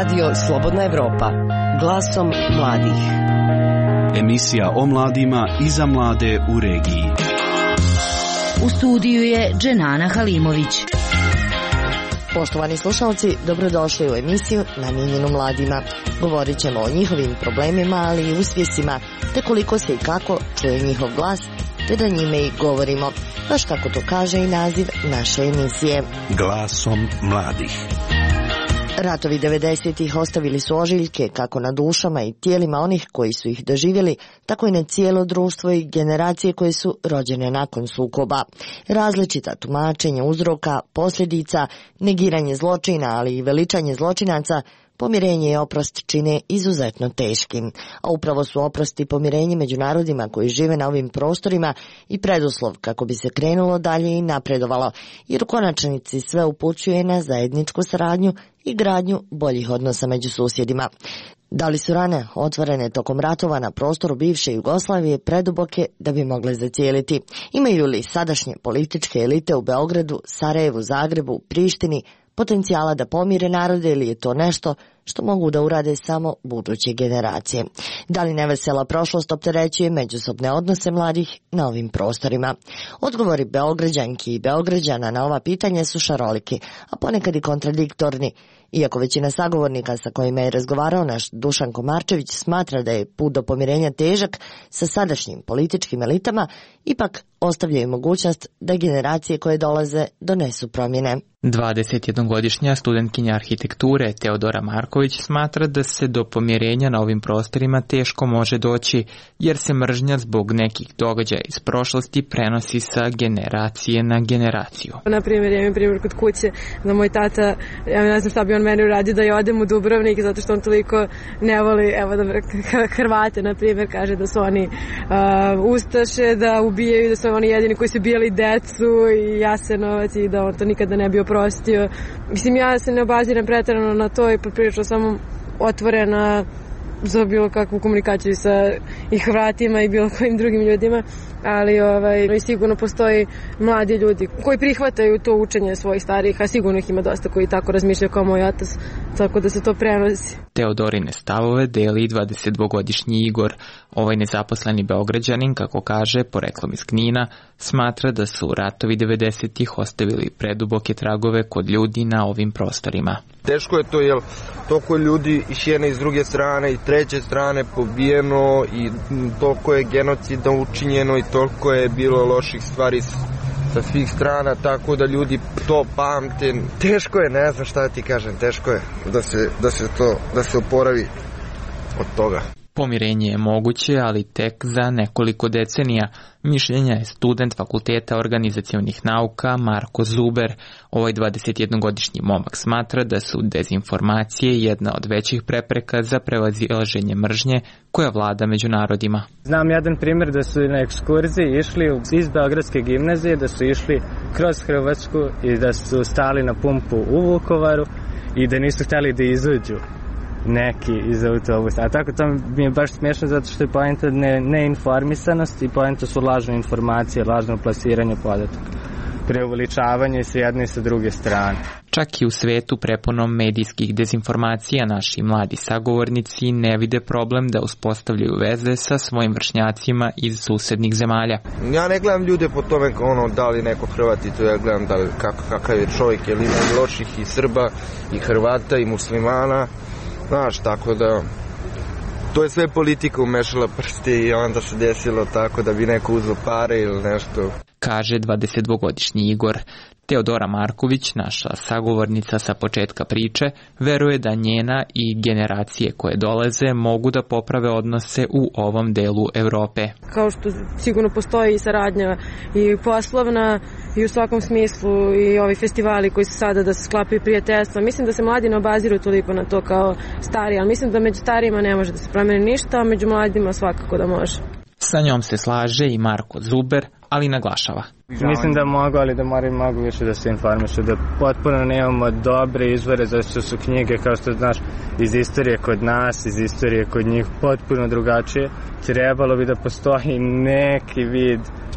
Radio Slobodna Evropa. Glasom mladih. Emisija o mladima i za mlade u regiji. U studiju je Dženana Halimović. Poštovani slušalci, dobrodošli u emisiju namijenjenu mladima. Govorit ćemo o njihovim problemima, ali i uspjesima, te koliko se i kako čuje njihov glas, te da njime i govorimo, baš kako to kaže i naziv naše emisije. Glasom mladih. Ratovi 90-ih ostavili su ožiljke kako na dušama i tijelima onih koji su ih doživjeli, tako i na cijelo društvo i generacije koje su rođene nakon sukoba. Različita tumačenja uzroka, posljedica, negiranje zločina, ali i veličanje zločinaca, pomirenje i oprost čine izuzetno teškim, a upravo su oprost i pomirenje među narodima koji žive na ovim prostorima i preduslov kako bi se krenulo dalje i napredovalo, jer u konačnici sve upućuje na zajedničku saradnju i gradnju boljih odnosa među susjedima. Da li su rane otvorene tokom ratova na prostoru bivše Jugoslavije preduboke da bi mogle zacijeliti? Imaju li sadašnje političke elite u Beogradu, Sarajevu, Zagrebu, Prištini potencijala da pomire narode ili je to nešto što mogu da urade samo buduće generacije? Da li nevesela prošlost opterećuje međusobne odnose mladih na ovim prostorima? Odgovori Beograđanki i Beograđana na ova pitanja su šaroliki, a ponekad i kontradiktorni. Iako većina sagovornika sa kojima je razgovarao naš Dušan Komarčević smatra da je put do pomirenja težak sa sadašnjim političkim elitama, ipak ostavljaju mogućnost da generacije koje dolaze donesu promjene. 21-godišnja studentkinja arhitekture Teodora Marković smatra da se do pomirenja na ovim prostorima teško može doći, jer se mržnja zbog nekih događaja iz prošlosti prenosi sa generacije na generaciju. Na primjer, ja imam primjer kod kuće da moj tata, ja ne znam šta bi on meni uradio da ja odem u Dubrovnik, zato što on toliko ne voli, evo da Hrvate, na primjer, kaže da su oni ustaše, da ubijaju, da su oni jedini koji su bijeli decu i Jasenovac i da on to nikada ne bi oprostio. Mislim, ja se ne obaziram pretjerano na to i poprilično sam otvorena za bilo kakvu komunikaciju sa i Hrvatima i bilo kojim drugim ljudima, ali sigurno postoji mladi ljudi koji prihvataju to učenje svojih starijih, a sigurno ih ima dosta koji tako razmišljaju kao moj otac, tako da se to prenosi. Teodorine stavove deli 22-godišnji Igor. Ovaj nezaposleni Beograđanin, kako kaže, poreklom iz Knina, smatra da su ratovi 90-ih ostavili preduboke tragove kod ljudi na ovim prostorima. Teško je to, jer toliko ljudi iz jedne i s druge strane i treće strane pobijeno i toliko je genocida učinjeno i toliko je bilo loših stvari sa svih strana, tako da ljudi to pamte. Teško je, ne znam šta ti kažem, teško je da se oporavi od toga. Pomirenje je moguće, ali tek za nekoliko decenija. Mišljenja je student Fakulteta organizacionih nauka Marko Zuber. Ovaj 21-godišnji momak smatra da su dezinformacije jedna od većih prepreka za prevazilaženje mržnje koja vlada među narodima. Znam jedan primjer da su na ekskurziji išli iz Beogradske gimnazije, da su išli kroz Hrvatsku i da su stali na pumpu u Vukovaru i da nisu htjeli da izađu neki iz autobusa. A tako to mi je baš smiješno zato što je poenta neinformisanost i poenta su lažne informacije, lažno plasiranje podataka, preuveličavanje s jedne i sa druge strane. Čak i u svetu prepunom medijskih dezinformacija naši mladi sagovornici ne vide problem da uspostavljaju veze sa svojim vršnjacima iz susednih zemalja. Ja ne gledam ljude po tome da li neko Hrvat i to, ja gledam da li kakav je čovjek, jer ima i loših i Srba i Hrvata i muslimana. Znaš, tako da to je sve politika umešala prste i onda se desilo tako da bi neko uzeo pare ili nešto. Kaže 22-godišnji Igor. Teodora Marković, naša sagovornica sa početka priče, veruje da njena i generacije koje dolaze mogu da poprave odnose u ovom delu Evrope. Kao što sigurno postoji i saradnja i poslovna i u svakom smislu i ovi festivali koji su sada da se sklapaju prijateljstva. Mislim da se mladi ne obaziru toliko na to kao stari, ali mislim da među starijima ne može da se promeni ništa, a među mladima svakako da može. Sa njom se slaže i Marko Zuber, ali naglašava. Mislim da mogu, ali da moraju mnogo više da se informišu, da potpuno nemamo dobre izvore, zato su knjige, kao što znaš, iz istorije kod nas, iz istorije kod njih potpuno drugačije. Trebalo bi da postoji neki vid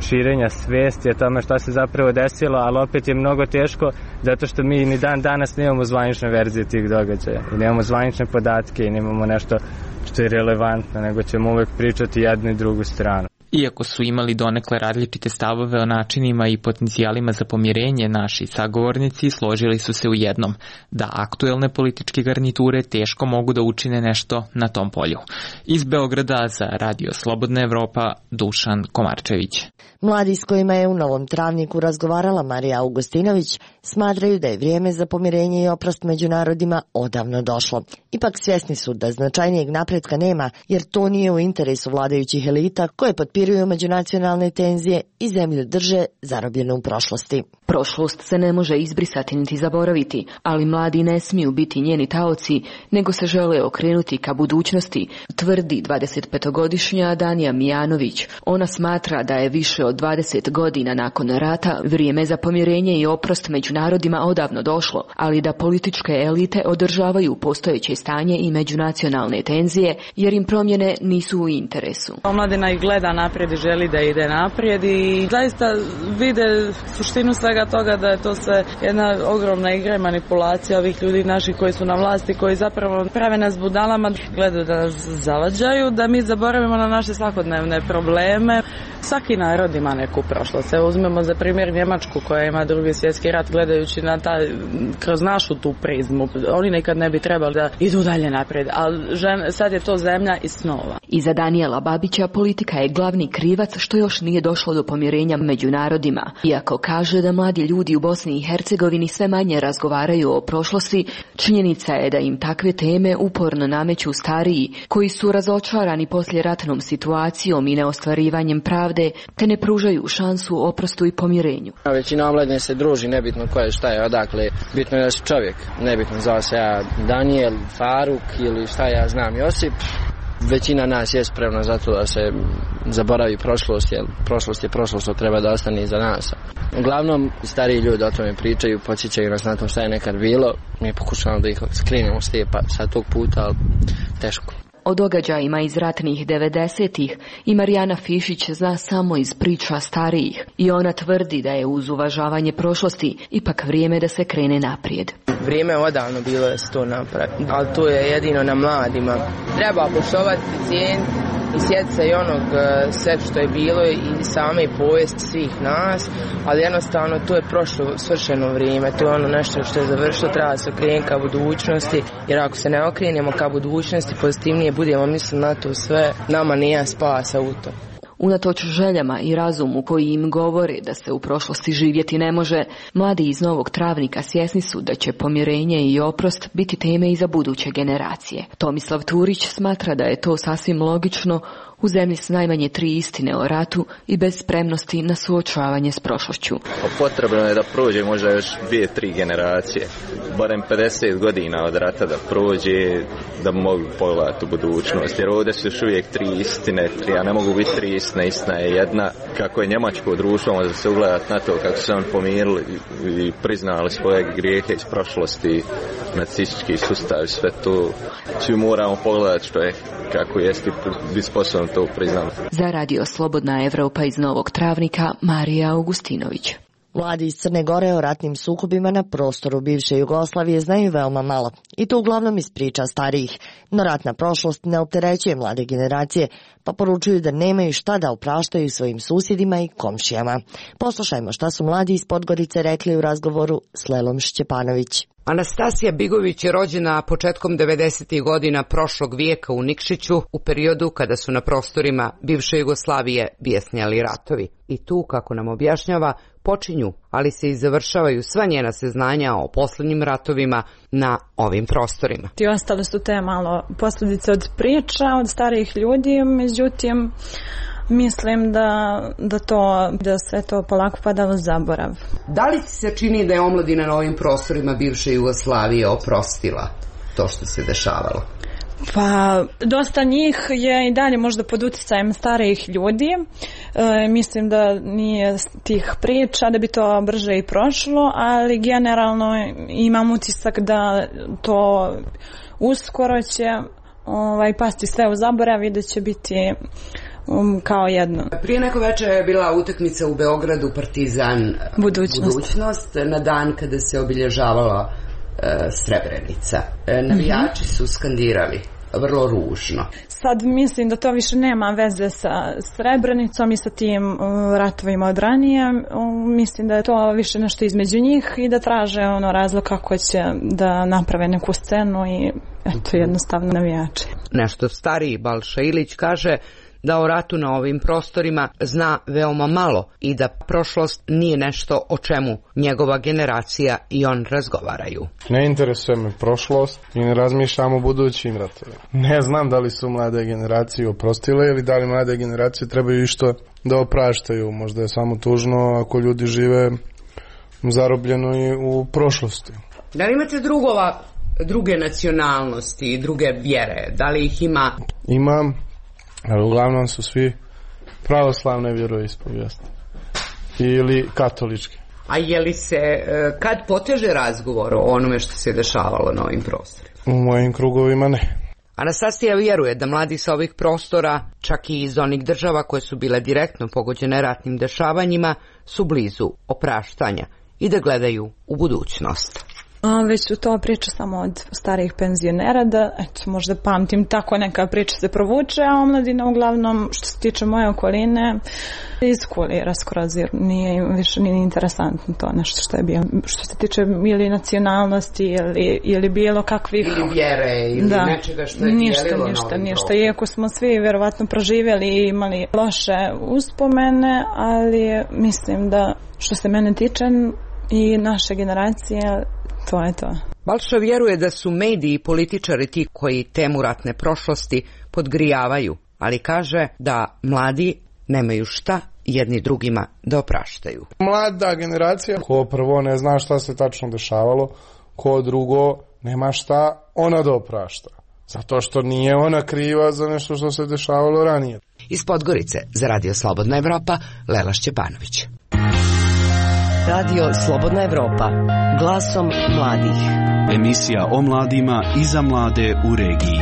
širenja svesti o tome šta se zapravo desilo, ali opet je mnogo teško zato što mi ni dan danas nemamo zvanične verzije tih događaja i nemamo zvanične podatke i nemamo nešto što je relevantno, nego ćemo uvek pričati jednu i drugu stranu. Iako su imali donekle različite stavove o načinima i potencijalima za pomirenje, naši sagovornici složili su se u jednom, da aktuelne političke garniture teško mogu da učine nešto na tom polju. Iz Beograda za Radio Slobodna Evropa, Dušan Komarčević. Mladi s kojima je u Novom Travniku razgovarala Marija Augustinović smatraju da je vrijeme za pomirenje i oprost među narodima odavno došlo. Ipak svjesni su da značajnijeg napretka nema, jer to nije u interesu vladajućih elita koje potpiruju međunacionalne tenzije i zemlju drže zarobljenu u prošlosti. Prošlost se ne može izbrisati niti zaboraviti, ali mladi ne smiju biti njeni taoci, nego se žele okrenuti ka budućnosti, tvrdi 25-godišnja Danija Mijanović. Ona smatra da je više od 20 godina nakon rata vrijeme za pomirenje i oprost među narodima odavno došlo, ali da političke elite održavaju postojeće stanje i međunacionalne tenzije, jer im promjene nisu u interesu. Omladina i gleda naprijed i želi da ide naprijed i zaista vide suštinu svega toga, da je to sve jedna ogromna igra i manipulacija ovih ljudi naših koji su na vlasti, koji zapravo prave nas budalama, gledaju da nas zavađaju, da mi zaboravimo na naše svakodnevne probleme. Svaki narod ima neku prošlost. Evo uzmemo za primjer Njemačku koja ima Drugi svjetski rat, gledajući na kroz našu tu prizmu. Oni nikad ne bi trebali da idu dalje naprijed, ali sad je to zemlja iz snova. I za Danijela Babića politika je glavni krivac što još nije došlo do pomirenja među narodima. Iako kaže da mladi ljudi u Bosni i Hercegovini sve manje razgovaraju o prošlosti, činjenica je da im takve teme uporno nameću stariji, koji su razočarani poslijeratnom situacijom i neostvarivanjem pravde, te ne pružaju šansu oprostu i pomirenju. Većina omladine se druži, nebitno ko je, šta je, odakle, bitno je da si čovjek, nebitno zvao se ja Daniel, Faruk ili šta ja znam Josip. Većina nas je spremna za to da se zaboravi prošlost, jer prošlost je prošlost, što treba da ostane iza nas. Uglavnom, stariji ljudi o tome pričaju, podsjećaju nas na tom šta je nekad bilo. Mi pokušavamo da ih skrenemo s te sa tog puta, ali teško. O događajima iz ratnih 90-ih i Marijana Fišić zna samo iz priča starijih i ona tvrdi da je uz uvažavanje prošlosti ipak vrijeme da se krene naprijed. Vrijeme je odavno bilo da se to napravi, ali to je jedino na mladima. Treba poštovati, cijeniti i sjetiti se i onog sve što je bilo i same povijesti svih nas, ali jednostavno to je prošlo svršeno vrijeme, to je ono nešto što je završilo, treba se okrenuti ka budućnosti, jer ako se ne okrenemo ka budućnosti, pozitivnije budemo misliti na to sve, nama nije spasa u to. Unatoč željama i razumu koji im govore da se u prošlosti živjeti ne može, mladi iz Novog Travnika svjesni su da će pomirenje i oprost biti teme i za buduće generacije. Tomislav Turić smatra da je to sasvim logično u zemlji s najmanje 3 istine o ratu i bez spremnosti na suočavanje s prošlošću. Potrebno je da prođe možda još 2-3 generacije, barem 50 godina od rata da prođe, da mogu pogledati u budućnost, jer ovdje su još uvijek 3 istine, a ne mogu biti 3 istine, istina je jedna. Kako je njemačko društvo, može se ugledati na to kako su oni pomirili i priznali svoje grijehe iz prošlosti, nacistički sustav, sve to. Svi moramo pogledati što je, kako jeste biti sposobno to priznati. Za Radio Slobodna Evropa iz Novog Travnika, Marija Augustinović. Mladi iz Crne Gore o ratnim sukobima na prostoru bivše Jugoslavije znaju veoma malo, i to uglavnom iz priča starijih, no ratna prošlost ne opterećuje mlade generacije, pa poručuju da nemaju šta da opraštaju svojim susjedima i komšijama. Poslušajmo šta su mladi iz Podgorice rekli u razgovoru s Lelom Šćepanović. Anastasija Bigović je rođena početkom 90. godina prošlog vijeka u Nikšiću, u periodu kada su na prostorima bivše Jugoslavije bijesnjali ratovi. I tu, kako nam objašnjava, počinju, ali se i završavaju sva njena saznanja o posljednjim ratovima na ovim prostorima. I ostale su te malo posljedice od priča, od starijih ljudi, međutim, mislim da sve to polako pada u zaborav. Da li ti se čini da je omladina na ovim prostorima bivše Jugoslavije oprostila to što se dešavalo? Pa, dosta njih je i dalje možda pod utjecajem starijih ljudi. Mislim da nije tih priča, da bi to brže i prošlo, ali generalno imam utisak da to uskoro će pasti sve u zaborav i da će biti kao jedno. Prije neko večer je bila utakmica u Beogradu Partizan Budućnost na dan kada se obilježavala Srebrenica. Navijači su skandirali vrlo ružno. Sad mislim da to više nema veze sa Srebrenicom i sa tim ratovima od ranije. Mislim da je to više nešto između njih i da traže razlog kako će da naprave neku scenu i eto jednostavno navijači. Nešto stariji Balša Ilić kaže da o ratu na ovim prostorima zna veoma malo i da prošlost nije nešto o čemu njegova generacija i on razgovaraju. Ne interesuje me prošlost i ne razmišljam o budućim ratovima. Ne znam da li su mlade generacije oprostile ili da li mlade generacije trebaju išto da opraštaju. Možda je samo tužno ako ljudi žive zarobljeno i u prošlosti. Da li imate druge nacionalnosti i druge vjere? Da li ih ima? Imam. Ali uglavnom su svi pravoslavne vjeroispovijesti ili katoličke. A je li se kad poteže razgovor o onome što se dešavalo na ovim prostorima? U mojim krugovima ne. Anastasija vjeruje da mladi sa ovih prostora, čak i iz onih država koje su bile direktno pogođene ratnim dešavanjima, su blizu opraštanja i da gledaju u budućnost. Već su to priča samo od starijih penzionera, da eto, možda pamtim tako neka priča se provuče, a omladina uglavnom što se tiče moje okoline iskulira skroz, jer nije više ni interesantno to nešto što je bilo. Što se tiče ili nacionalnosti ili bilo kakvih... Ili vjere ili nečega što je dijelilo ništa. Iako smo svi vjerovatno proživjeli i imali loše uspomene, ali mislim da što se mene tiče i naše generacije, to je to. Balša vjeruje da su mediji i političari ti koji temu ratne prošlosti podgrijavaju, ali kaže da mladi nemaju šta jedni drugima da opraštaju. Mlada generacija, ko prvo ne zna šta se tačno dešavalo, ko drugo nema šta ona da oprašta. Zato što nije ona kriva za nešto što se dešavalo ranije. Iz Podgorice za Radio Slobodna Evropa, Lela Šćepanović. Radio Slobodna Evropa, glasom mladih. Emisija o mladima i za mlade u regiji.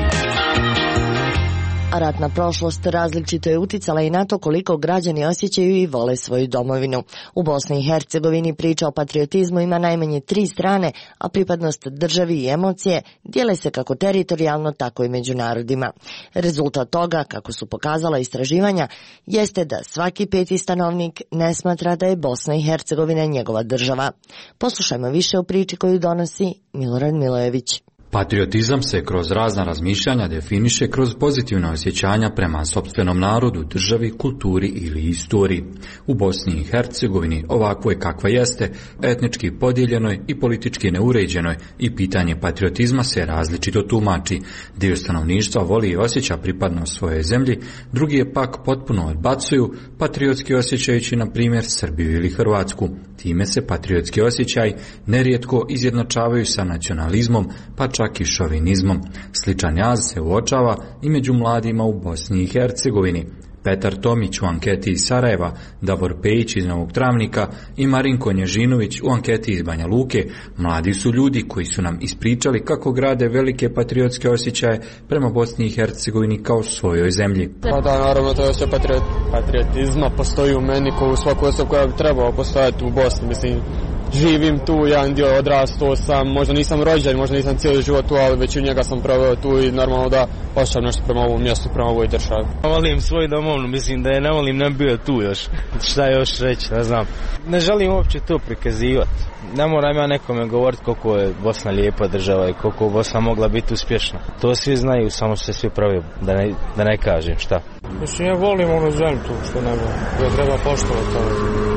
A ratna prošlost različito je uticala i na to koliko građani osjećaju i vole svoju domovinu. U Bosni i Hercegovini priča o patriotizmu ima najmanje 3 strane, a pripadnost državi i emocije dijele se kako teritorijalno, tako i među narodima. Rezultat toga, kako su pokazala istraživanja, jeste da svaki 5. stanovnik ne smatra da je Bosna i Hercegovina njegova država. Poslušajmo više o priči koju donosi Milorad Milojević. Patriotizam se kroz razna razmišljanja definiše kroz pozitivna osjećanja prema sopstvenom narodu, državi, kulturi ili istoriji. U Bosni i Hercegovini ovakvo je kakva jeste, etnički podijeljenoj i politički neuređenoj, i pitanje patriotizma se različito tumači. Dio stanovništva voli i osjeća pripadnost svojoj zemlji, drugi je pak potpuno odbacuju, patriotski osjećajući na primjer Srbiju ili Hrvatsku. Time se patriotski osjećaj nerijetko izjednačavaju sa nacionalizmom, pa čak i šovinizmom. Sličan jaz se uočava i među mladima u Bosni i Hercegovini. Petar Tomić u anketi iz Sarajeva, Davor Pejić iz Novog Travnika i Marinko Nježinović u anketi iz Banja Luke, mladi su ljudi koji su nam ispričali kako grade velike patriotske osjećaje prema Bosni i Hercegovini kao svojoj zemlji. Pa da, naravno, to je sve patriotizma postoji u meni kao u svaku osobu koja bi trebala postojati u Bosni. Mislim, živim tu, jedan dio odrastao sam, možda nisam rođen, možda nisam cijeli život tu, ali većinu njega sam proveo tu i normalno da osjećam nešto prema ovom mjestu, prema ovoj državi. Volim svoj domovnu, mislim da je ne volim, ne bio tu još. Šta još reći, ne znam. Ne želim uopće to prikazivati. Ne moram ja nekome govoriti koliko je Bosna lijepa država i koliko Bosna mogla biti uspješna. To svi znaju, samo se svi pravi, da ne kažem šta. Mislim, ja volim onu zemlju tu, što ne treba poštovati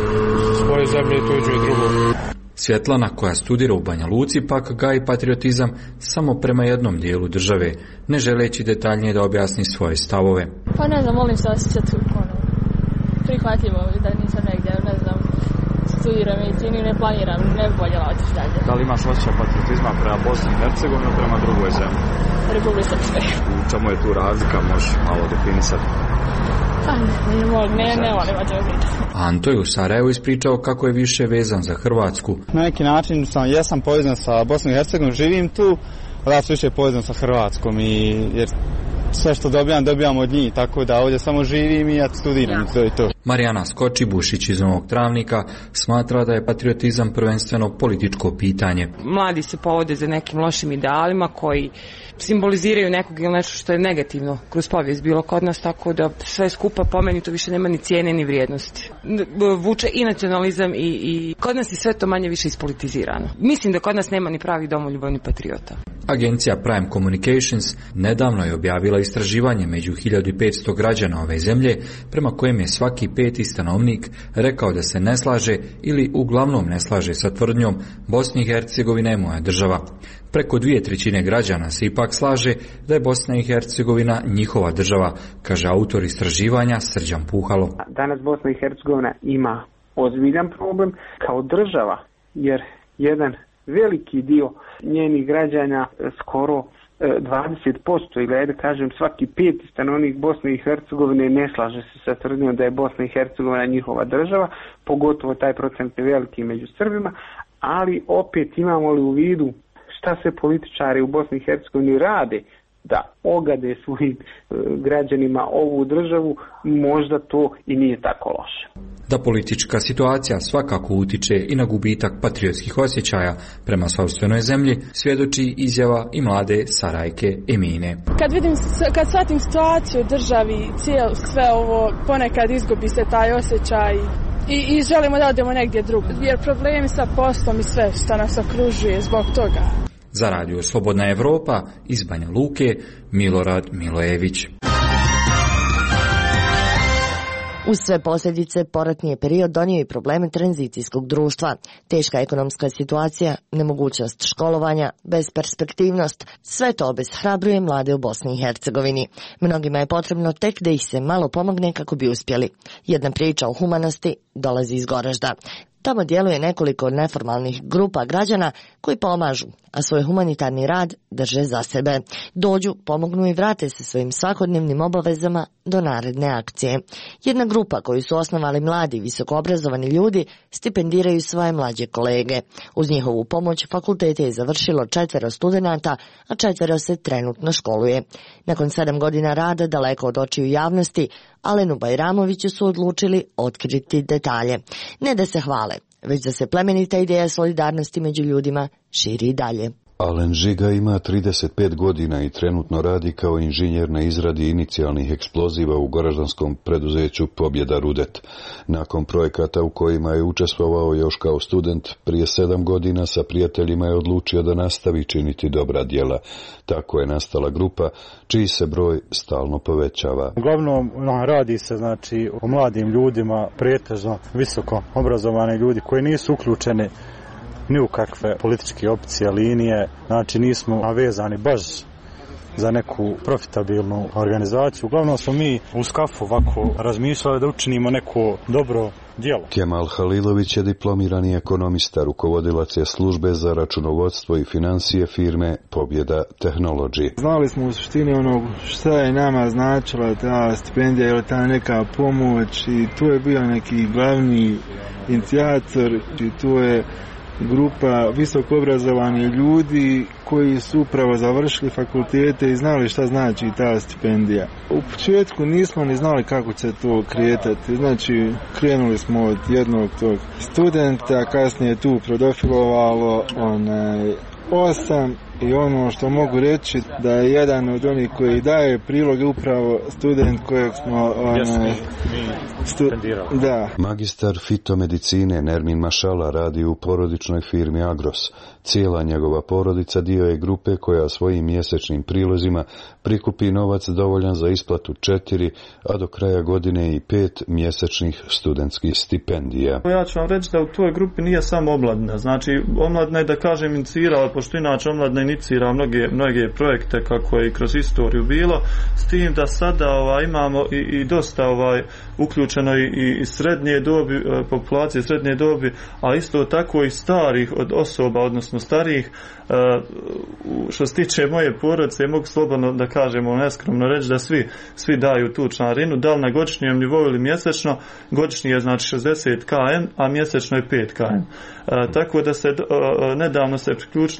svoje zemlje i tuđu i drugu. Svjetlana, koja studira u Banja Luci, pak gaji patriotizam samo prema jednom dijelu države, ne želeći detaljnije da objasni svoje stavove. Pa ne znam, volim se osjećati prihvatljivo da nisam negdje, ne znam, studiram medicinu i ne planiram, ne bi voljela otići dalje. Da li imaš osjećaj patriotizma prema Bosni i Hercegovini, prema drugoj zemlji? Republika Srpska. U čemu je tu razlika, možeš malo definisati? Pa ne volim o čemu pričati. Anto je u Sarajevu ispričao kako je više vezan za Hrvatsku. Na neki način jesam povezan sa Bosnom i Hercegovinom, živim tu, ali ja sam više povezan sa Hrvatskom jer sve što dobijam od njih, tako da ovdje samo živim i ja studiram i to je to. Marijana Skočibušić iz Novog Travnika smatra da je patriotizam prvenstveno političko pitanje. Mladi se povode za nekim lošim idealima koji simboliziraju nekog ili nešto što je negativno kroz povijest bilo kod nas, tako da sve skupa po meni to više nema ni cijene ni vrijednosti. Vuče i nacionalizam i kod nas je sve to manje više ispolitizirano. Mislim da kod nas nema ni pravi domoljuba ni patriota. Agencija Prime Communications nedavno je objavila istraživanje među 1500 građana ove zemlje prema kojem je svaki 5. stanovnik rekao da se ne slaže ili uglavnom ne slaže sa tvrdnjom Bosna i Hercegovina je moja država. Preko 2/3 građana se ipak slaže da je Bosna i Hercegovina njihova država, kaže autor istraživanja Srđan Puhalo. Danas Bosna i Hercegovina ima ozbiljan problem kao država, jer jedan veliki dio njenih građana, skoro 20% ili ajde kažem svaki 5. stanovnik Bosne i Hercegovine ne slaže se sa tvrdnjom da je Bosna i Hercegovina njihova država, pogotovo taj procent je veliki među Srbima, ali opet imamo li u vidu šta se političari u Bosni i Hercegovini rade da ogade svojim građanima ovu državu, možda to i nije tako loše. Da politička situacija svakako utiče i na gubitak patriotskih osjećaja prema sopstvenoj zemlji, svjedoči izjava i mlade Sarajke Emine. Kad shvatim situaciju u državi, sve ovo, ponekad izgubi se taj osjećaj i želimo da odemo negdje drugo, jer problemi sa poslom i sve što nas okružuje zbog toga. Za radio Slobodna Evropa iz Banja Luke, Milorad Milojević. Uz sve posljedice, poratni je period donio i probleme tranzicijskog društva. Teška ekonomska situacija, nemogućnost školovanja, besperspektivnost, sve to obeshrabruje mlade u Bosni i Hercegovini. Mnogima je potrebno tek da ih se malo pomogne kako bi uspjeli. Jedna priča o humanosti dolazi iz Goražda. Tamo djeluje nekoliko neformalnih grupa građana koji pomažu, a svoj humanitarni rad drže za sebe. Dođu, pomognu i vrate se svojim svakodnevnim obavezama do naredne akcije. Jedna grupa koju su osnovali mladi visokoobrazovani ljudi stipendiraju svoje mlađe kolege. Uz njihovu pomoć fakultete je završilo 4 studenata, a 4 se trenutno školuje. Nakon 7 godina rada daleko od očiju javnosti, Alenu Bajramoviću su odlučili otkriti detalje. Ne da se hvale, već da se plemenita ideja solidarnosti među ljudima širi i dalje. Alen Žiga ima 35 godina i trenutno radi kao inženjer na izradi inicijalnih eksploziva u goraždanskom preduzeću Pobjeda Rudet. Nakon projekata u kojima je učestvovao još kao student, prije 7 godina sa prijateljima je odlučio da nastavi činiti dobra djela. Tako je nastala grupa čiji se broj stalno povećava. Uglavnom radi se znači o mladim ljudima, pretežno visoko obrazovani ljudi koji nisu uključeni ni u kakve političke opcije, linije, znači nismo vezani baš za neku profitabilnu organizaciju. Uglavnom smo mi u Skafu ovako razmišljali da učinimo neko dobro djelo. Kemal Halilović je diplomirani ekonomista, rukovodilac je službe za računovodstvo i financije firme Pobjeda Technology. Znali smo u suštini šta je nama značila ta stipendija ili ta neka pomoć i tu je bio neki glavni inicijator i tu je grupa visoko obrazovani ljudi koji su upravo završili fakultete i znali šta znači ta stipendija. U početku nismo ni znali kako će to kretati. Znači, krenuli smo od jednog tog studenta, kasnije je tu profilovalo 8 i ono što mogu reći da je jedan od onih koji daje priloge upravo student kojeg smo da. Magistar fitomedicine Nermin Mašala radi u porodičnoj firmi Agros. Cijela njegova porodica dio je grupe koja svojim mjesečnim prilozima prikupi novac dovoljan za isplatu 4, a do kraja godine i 5 mjesečnih studentskih stipendija. Ja ću vam reći da u toj grupi nije samo omladina. Znači, omladina je da kažem inicirala, pošto inače omladina inicira mnoge projekte kako je i kroz istoriju bilo, s tim da sada imamo i dosta uključeno i srednje dobi, populacije srednje dobi, a isto tako i starih od osoba, odnosno starijih. Što se tiče moje porodice, mogu slobodno da kažemo neskromno reći da svi daju tu članarinu, da li na godišnjem nivou ili mjesečno. Godišnji je znači 60 kn, a mjesečno je 5 kn. Tako da nedavno se priključila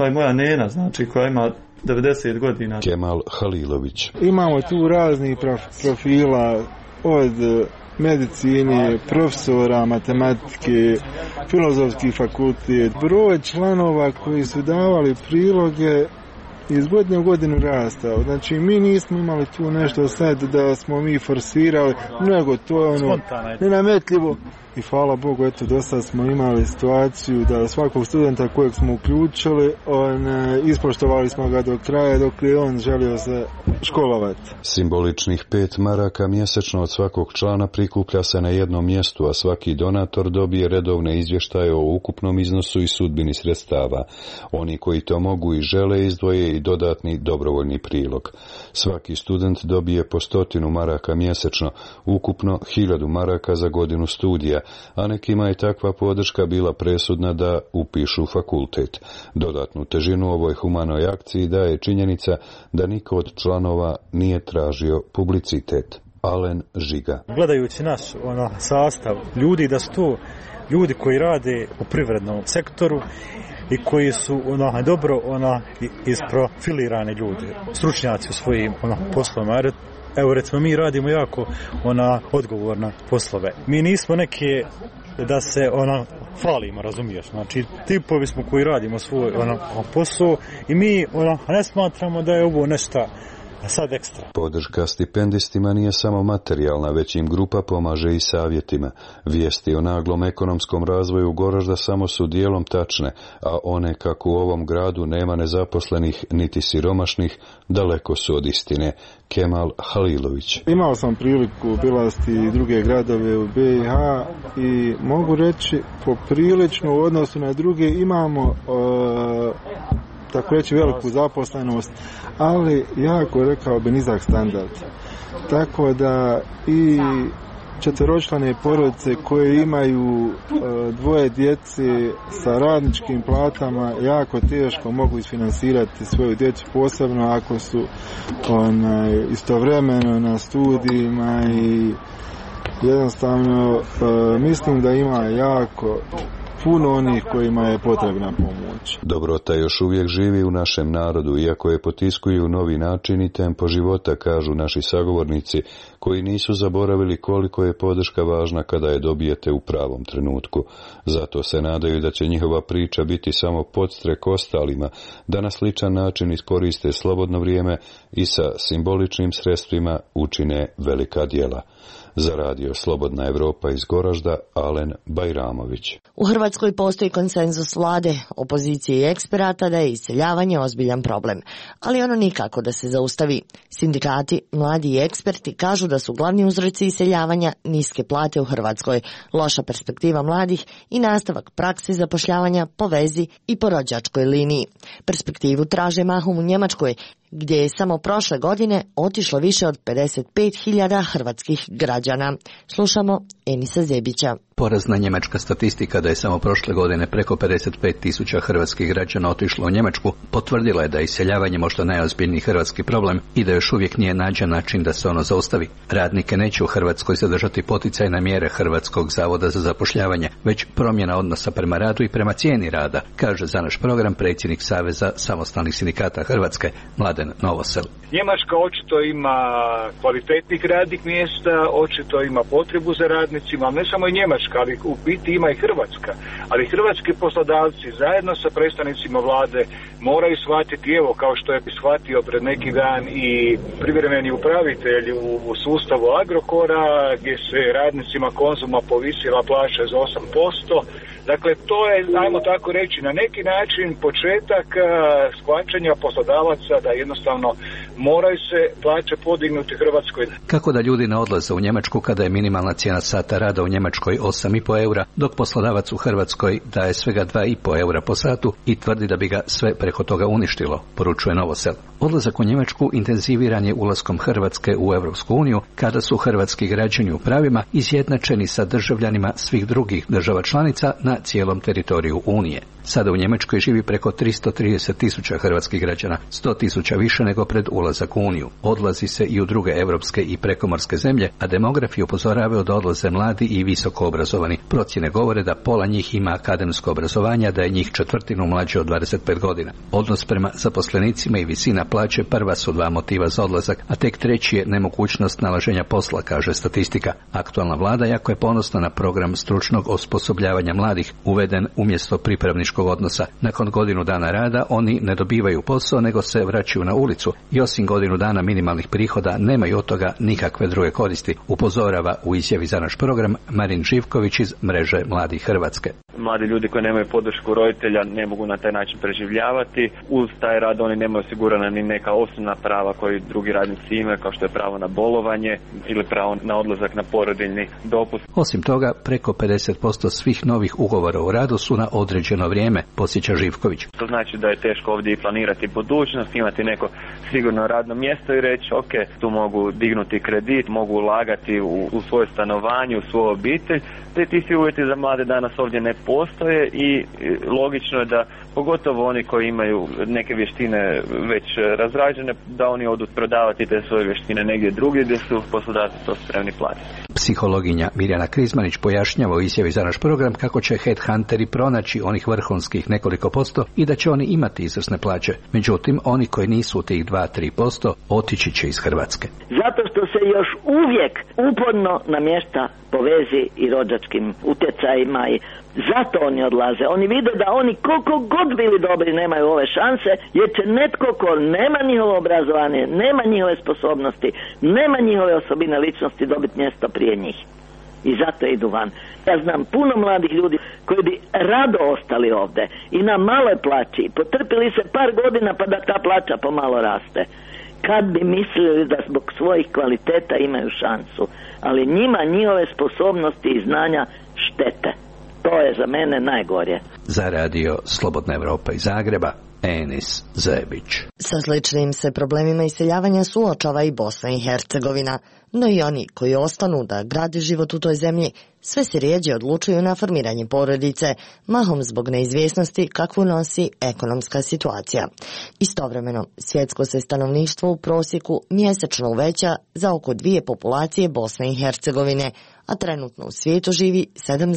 pa i moja nena, znači koja ima 90 godina. Kemal Halilović. Imamo tu raznih profila od medicine, profesora, matematike, filozofski fakultet. Broj članova koji su davali priloge iz godine u godinu rastao. Znači mi nismo imali tu nešto sad da smo mi forsirali, nego to je ono nenametljivo. I hvala Bogu, eto, do sad smo imali situaciju da svakog studenta kojeg smo uključili, ispoštovali smo ga do kraja dok je on želio se školovati. Simboličnih 5 maraka mjesečno od svakog člana prikuplja se na jednom mjestu, a svaki donator dobije redovne izvještaje o ukupnom iznosu i sudbini sredstava. Oni koji to mogu i žele izdvoje i dodatni dobrovoljni prilog. Svaki student dobije po 100 maraka mjesečno, ukupno 1000 maraka za godinu studija, a nekima je takva podrška bila presudna da upišu fakultet. Dodatnu težinu ovoj humanoj akciji daje činjenica da niko od članova nije tražio publicitet. Alen Žiga. Gledajući naš sastav ljudi, da su to ljudi koji rade u privrednom sektoru i koji su dobro isprofilirani ljudi, stručnjaci u svojim poslovima. Evo recimo mi radimo jako odgovorne poslove. Mi nismo neke da se falimo, razumiješ. Znači tipovi smo koji radimo svoj posao i mi ne smatramo da je ovo nešto sad ekstra. Podrška stipendistima nije samo materijalna, već im grupa pomaže i savjetima. Vijesti o naglom ekonomskom razvoju Goražda samo su dijelom tačne, a one kako u ovom gradu nema nezaposlenih niti siromašnih, daleko su od istine. Kemal Halilović. Imao sam priliku obilaziti i druge gradove u BiH i mogu reći poprilično u odnosu na druge imamo tako reći veliku zaposlenost, ali jako rekao bi nizak standard. Tako da i četveročlane porodice koje imaju dvoje djece sa radničkim platama jako teško mogu isfinansirati svoju djecu, posebno ako su istovremeno na studijima i jednostavno mislim da ima jako puno onih kojima je potrebna pomoć. Dobrota još uvijek živi u našem narodu, iako je potiskuju novi način i tempo života, kažu naši sagovornici, koji nisu zaboravili koliko je podrška važna kada je dobijete u pravom trenutku. Zato se nadaju da će njihova priča biti samo podstrek ostalima, da na sličan način iskoriste slobodno vrijeme i sa simboličnim sredstvima učine velika djela. Za radio Slobodna Evropa iz Goražda, Alen Bajramović. U Hrvatskoj postoji konsenzus vlade, opozicije i eksperata da je iseljavanje ozbiljan problem, ali ono nikako da se zaustavi. Sindikati, mladi i eksperti kažu da su glavni uzroci iseljavanja niske plate u Hrvatskoj, loša perspektiva mladih i nastavak praksi zapošljavanja po vezi i po rođačkoj liniji. Perspektivu traže mahom u Njemačkoj, gdje je samo prošle godine otišlo više od 55.000 hrvatskih građana. Slušamo Enisa Zebića. Porazna njemačka statistika da je samo prošle godine preko 55.000 hrvatskih građana otišlo u Njemačku potvrdila je da je iseljavanje možda najozbiljniji hrvatski problem i da još uvijek nije nađen način da se ono zaustavi. Radnike neće u Hrvatskoj zadržati poticajne mjere Hrvatskog zavoda za zapošljavanje, već promjena odnosa prema radu i prema cijeni rada, kaže za naš program predsjednik Saveza samostalnih sindikata Hrvatske, Mladen Novosel. Njemačka očito ima kvalitetnih radnih mjesta, očito ima potrebu za radnicima, ali ne samo i Njemačka, ali u biti ima i Hrvatska. Ali hrvatski poslodavci zajedno sa predstavnicima vlade moraju shvatiti, evo kao što je shvatio pred neki dan i privremeni upravitelj u sustavu Agrokora, gdje se radnicima Konzuma povisila plaća za 8%. Dakle, to je, ajmo tako reći, na neki način početak shvaćanja poslodavaca da jednostavno moraju se plaće podignuti Hrvatskoj. Kako da ljudi ne odlaze u Njemačku kada je minimalna cijena sata rada u Njemačkoj 8,5 eura, dok poslodavac u Hrvatskoj daje svega 2,5 eura po satu i tvrdi da bi ga sve preko toga uništilo, poručuje Novosel. Odlazak u Njemačku intenziviran je ulaskom Hrvatske u Europsku uniju, kada su hrvatski građani u pravima izjednačeni sa državljanima svih drugih država članica na cijelom teritoriju Unije. Sada u Njemačkoj živi preko 330.000 hrvatskih građana, 100.000 više nego pred ulazak u Uniju. Odlazi se i u druge europske i prekomorske zemlje, a demografi upozoravaju da odlaze mladi i visoko obrazovani. Procjene govore da pola njih ima akademsko obrazovanje, da je njih četvrtinu mlađe od 25 godina. Odnos prema zaposlenicima i visina plaće prva su dva motiva za odlazak, a tek treći je nemogućnost nalaženja posla, kaže statistika. Aktualna vlada jako je ponosna na program stručnog osposobljavanja mladih, uveden umjesto pripravničkog odnosa. Nakon godinu dana rada oni ne dobivaju posao, nego se vraćaju na ulicu i osim godinu dana minimalnih prihoda nemaju od toga nikakve druge koristi, upozorava u izjavi za naš program Marin Živković iz mreže Mladih Hrvatske. Mladi ljudi koji nemaju podršku roditelja ne mogu na taj način preživljavati. Uz taj rad oni nemaju osigurana ni neka osnovna prava koji drugi radnici imaju, kao što je pravo na bolovanje ili pravo na odlazak na porodiljni dopust. Osim toga, preko 50% svih novih ugovora o radu su na određeno vrijeme, podsjeća Živković. To znači da je teško ovdje i planirati budućnost, imati neko sigurno radno mjesto i reći ok, tu mogu dignuti kredit, mogu ulagati u svoje stanovanje, u svoju obitelj. Te ti svi uvjeti za mlade danas ovdje ne postoje i logično je da pogotovo oni koji imaju neke vještine već razrađene, da oni odu prodavati te svoje vještine negdje drugdje gdje su poslodavci to spremni platiti. Psihologinja Mirjana Krizmanić pojašnjava u izjavi za naš program kako će headhunteri pronaći onih vrhunskih nekoliko posto i da će oni imati izvrsne plaće. Međutim, oni koji nisu tih 2-3% otići će iz Hrvatske. Zato što se još uvijek uporno namješta po vezi i rođačkim utjecajima i zato oni odlaze. Oni vide da oni koliko god bili dobri nemaju ove šanse, jer će netko ko nema njihovo obrazovanje, nema njihove sposobnosti, nema njihove osobine ličnosti dobiti mjesto prije njih. I zato idu van. Ja znam puno mladih ljudi koji bi rado ostali ovdje i na maloj plaći, potrpili se par godina pa da ta plaća pomalo raste. Kad bi mislili da zbog svojih kvaliteta imaju šansu, ali njima njihove sposobnosti i znanja štete. To je za mene najgorje. Za radio Slobodna Evropa iz Zagreba, Enis Zebić. Sa sličnim se problemima iseljavanja suočava i Bosna i Hercegovina, no i oni koji ostanu da grade život u toj zemlji sve se rijeđe odlučuju na formiranje porodice, mahom zbog neizvjesnosti kakvu nosi ekonomska situacija. Istovremeno, svjetsko se stanovništvo u prosjeku mjesečno uveća za oko 2 populacije Bosne i Hercegovine, a trenutno u svijetu živi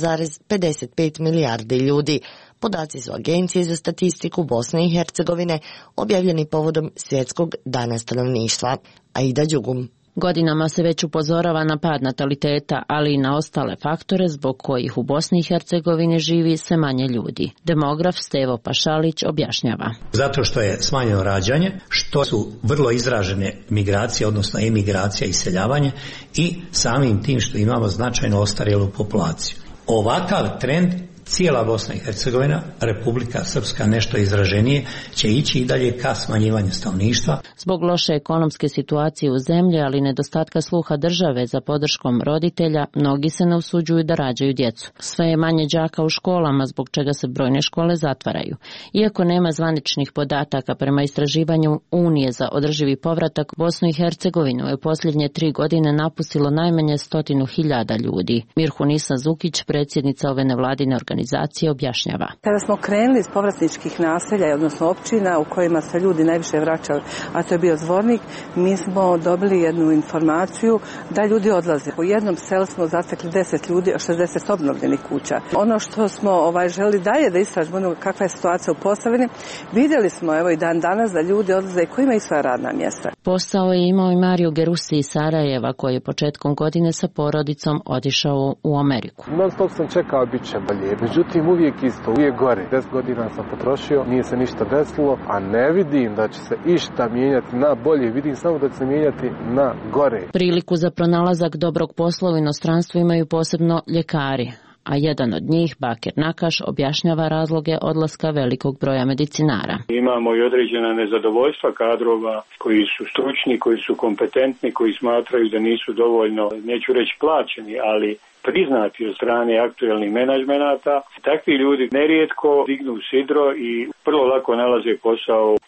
7,55 milijardi ljudi. Podaci su Agencije za statistiku Bosne i Hercegovine objavljeni povodom Svjetskog dana stanovništva. Aida Đugum. Godinama se već upozorava na pad nataliteta, ali i na ostale faktore zbog kojih u Bosni i Hercegovini živi sve manje ljudi. Demograf Stevo Pašalić objašnjava. Zato što je smanjeno rađanje, što su vrlo izražene migracije, odnosno emigracija i iseljavanje i samim tim što imamo značajno ostarjelu populaciju. Ovakav trend cijela Bosna i Hercegovina, Republika Srpska nešto izraženije, će ići i dalje ka smanjivanju stanovništva. Zbog loše ekonomske situacije u zemlji, ali nedostatka sluha države za podrškom roditelja, mnogi se ne usuđuju da rađaju djecu. Sve je manje đaka u školama, zbog čega se brojne škole zatvaraju. Iako nema zvaničnih podataka, prema istraživanju Unije za održivi povratak, Bosnu i Hercegovinu je u posljednje 3 godine napustilo najmanje 100.000 ljudi. Mirhunisa Zukić, predsjednica ove nevladine organizacije, objašnjava. Kada smo krenuli iz povratničkih naselja, odnosno općina u kojima se ljudi najviše vraćali, a to je bio Zvornik, mi smo dobili jednu informaciju da ljudi odlaze. U jednom selu smo zatekli 10 ljudi, 60 obnovljenih kuća. Ono što smo želi dalje da istražimo kakva je situacija u Posavini, vidjeli smo evo i dan danas da ljudi odlaze koji imaju svoja radna mjesta. Posao je imao i Mario Gerusi iz Sarajeva, koji je početkom godine sa porodicom otišao u Ameriku. Non stop sam čekao, bit će bolje. Međutim, uvijek isto, uvijek gore. 10 godina sam potrošio, nije se ništa desilo, a ne vidim da će se išta mijenjati na bolje, vidim samo da će se mijenjati na gore. Priliku za pronalazak dobrog posla u inostranstvu imaju posebno ljekari, a jedan od njih, Bakir Nakaš, objašnjava razloge odlaska velikog broja medicinara. Imamo i određena nezadovoljstva kadrova koji su stručni, koji su kompetentni, koji smatraju da nisu dovoljno, neću reći plaćeni, ali priznati od strane aktuelnih menadžmenata. Takvi ljudi nerijetko dignu sidro i vrlo lako nalaze posao.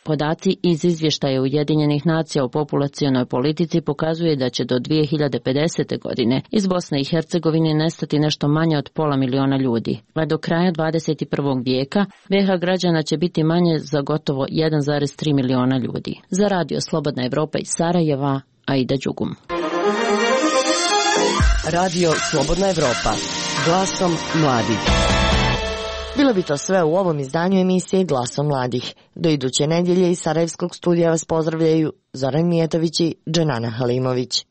Podaci iz izvještaja Ujedinjenih nacija o populacionoj politici pokazuje da će do 2050. godine iz Bosne i Hercegovine nestati nešto manje od 500.000 ljudi, a do kraja 21. vijeka BiH građana će biti manje za gotovo 1,3 miliona ljudi. Za Radio Slobodna Evropa iz Sarajeva, Aida Đugum. Radio Slobodna Evropa, glasom mladih. Bilo bi to sve u ovom izdanju emisije Glasom mladih. Do iduće nedjelje iz Sarajevskog studija vas pozdravljaju Zoran Mijetović i Dženana Halimović.